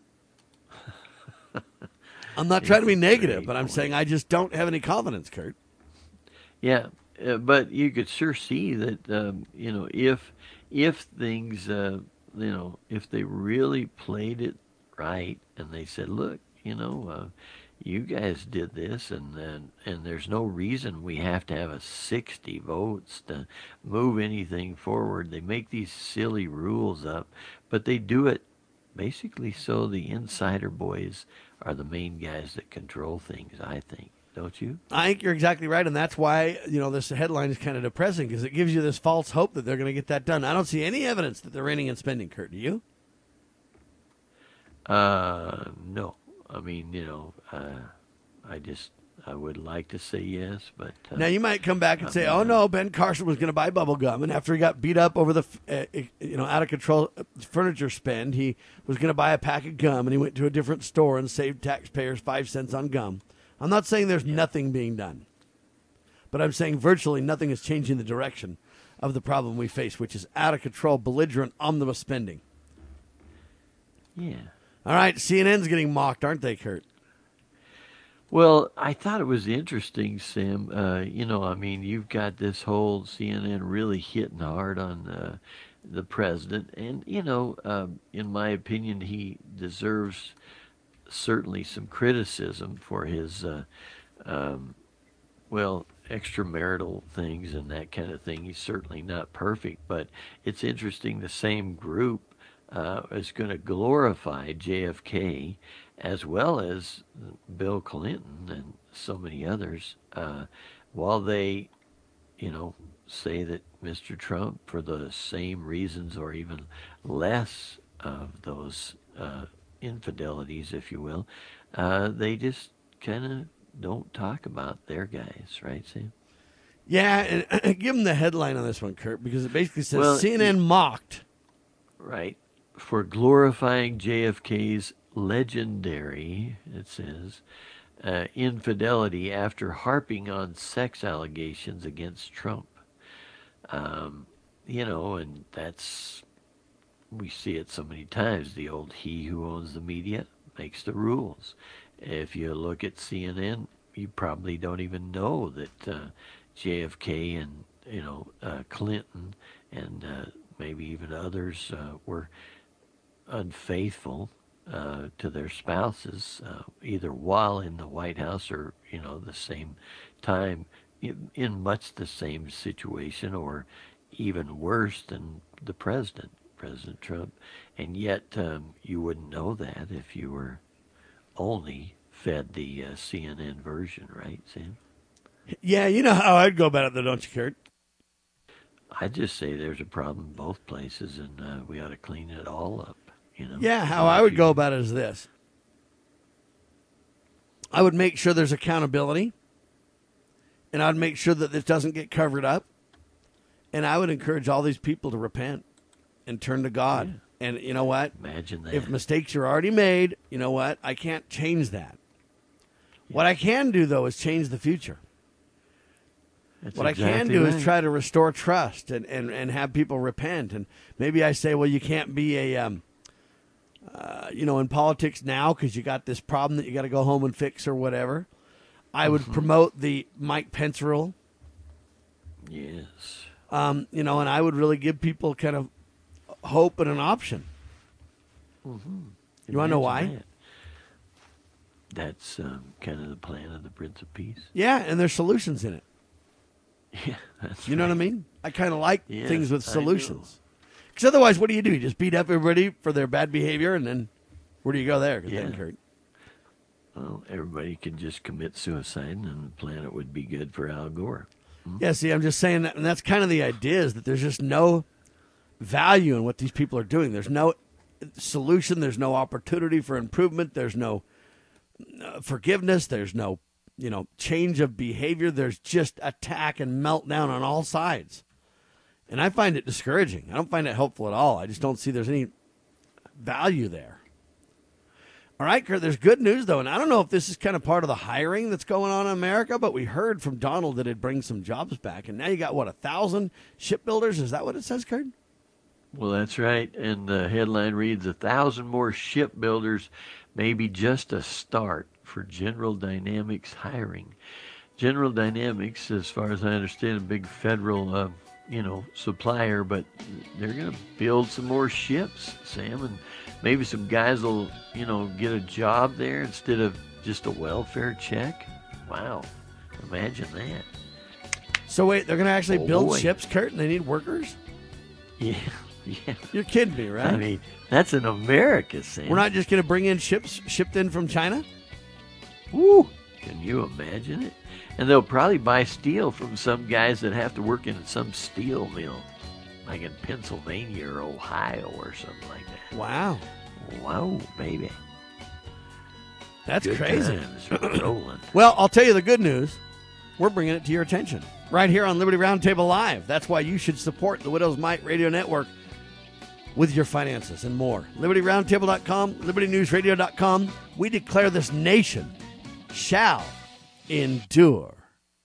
I'm not trying to be negative, Great but I'm point. saying I just don't have any confidence, Kurt. Yeah, uh, but you could sure see that um, you know if if things uh, you know if they really played it right and they said, look, you know, uh, you guys did this, and and and there's no reason we have to have a sixty votes to move anything forward. They make these silly rules up, but they do it basically so the insider boys are the main guys that control things. I think. Don't you? I think you're exactly right, and that's why, you know, this headline is kind of depressing, because it gives you this false hope that they're going to get that done. I don't see any evidence that they're reining in spending, Kurt. Do you? Uh, no. I mean, you know, uh, I just I would like to say yes, but uh, now you might come back and I'm say, not. "Oh no, Ben Carson was going to buy bubble gum, and after he got beat up over the uh, you know out of control furniture spend, he was going to buy a pack of gum, and he went to a different store and saved taxpayers five cents on gum." I'm not saying there's yeah. nothing being done, but I'm saying virtually nothing is changing the direction of the problem we face, which is out of control, belligerent, omnibus spending. Yeah. All right, C N N's getting mocked, aren't they, Kurt? Well, I thought it was interesting, Sam. Uh, you know, I mean, you've got this whole C N N really hitting hard on uh, the president. And, you know, uh, in my opinion, he deserves certainly some criticism for his, uh, um, well, extramarital things and that kind of thing. He's certainly not perfect. But it's interesting the same group uh, is going to glorify J F K as well as Bill Clinton and so many others, uh, while they, you know, say that Mister Trump, for the same reasons or even less of those uh, infidelities, if you will, uh, they just kind of don't talk about their guys, right, Sam? Yeah, and give them the headline on this one, Kurt, because it basically says well, C N N mocked. Right, for glorifying J F K's legendary, it says, uh, infidelity after harping on sex allegations against Trump. Um, you know, and that's, we see it so many times. The old he who owns the media makes the rules. If you look at C N N, you probably don't even know that uh, J F K and, you know, uh, Clinton and uh, maybe even others uh, were unfaithful Uh, to their spouses, uh, either while in the White House or, you know, the same time, in, in much the same situation or even worse than the president, President Trump. And yet um, you wouldn't know that if you were only fed the uh, C N N version, right, Sam? Yeah, you know how I'd go about it, though, don't you, Kurt? I'd just say there's a problem in both places, and uh, we ought to clean it all up. You know? Yeah, how I would go about it is this. I would make sure there's accountability, and I'd make sure that this doesn't get covered up, and I would encourage all these people to repent and turn to God. Yeah. And you know what? Imagine that. If mistakes are already made, you know what? I can't change that. Yeah. What I can do, though, is change the future. That's what exactly I can do right. is try to restore trust and, and, and have people repent. And maybe I say, well, you can't be a... Um, Uh, you know, in politics now, because you got this problem that you got to go home and fix or whatever. I would mm-hmm. promote the Mike Pence rule. Yes. Um, you know, and I would really give people kind of hope and an option. Mm-hmm. You want to know why? That. That's um, kind of the plan of the Prince of Peace. Yeah, and there's solutions in it. Yeah, that's You right. know what I mean? I kind of like yes, things with solutions. Because otherwise, what do you do? You just beat up everybody for their bad behavior, and then where do you go there? Yeah. Then, Kurt? Well, everybody could just commit suicide, and the planet would be good for Al Gore. Hmm? Yeah, see, I'm just saying that, and that's kind of the idea, is that there's just no value in what these people are doing. There's no solution. There's no opportunity for improvement. There's no uh, forgiveness. There's no, you know, change of behavior. There's just attack and meltdown on all sides. And I find it discouraging. I don't find it helpful at all. I just don't see there's any value there. All right, Kurt, there's good news, though. And I don't know if this is kind of part of the hiring that's going on in America, but we heard from Donald that it'd bring some jobs back. And now you got, what, a thousand shipbuilders? Is that what it says, Kurt? Well, that's right. And the headline reads, a thousand more shipbuilders, maybe just a start for General Dynamics hiring. General Dynamics, as far as I understand, a big federal uh, you know, supplier, but they're going to build some more ships, Sam, and maybe some guys will, you know, get a job there instead of just a welfare check. Wow. Imagine that. So wait, they're going to actually oh, build boy. ships, Kurt, and they need workers? Yeah, yeah. You're kidding me, right? I mean, that's in America, Sam. We're not just going to bring in ships shipped in from China? Woo! Can you imagine it? And they'll probably buy steel from some guys that have to work in some steel mill, like in Pennsylvania or Ohio or something like that. Wow. Wow, baby. That's Good crazy. times, rolling. Well, I'll tell you the good news. We're bringing it to your attention right here on Liberty Roundtable Live. That's why you should support the Widow's Might Radio Network with your finances and more. Liberty Roundtable dot com, Liberty News Radio dot com. We declare this nation shall endure.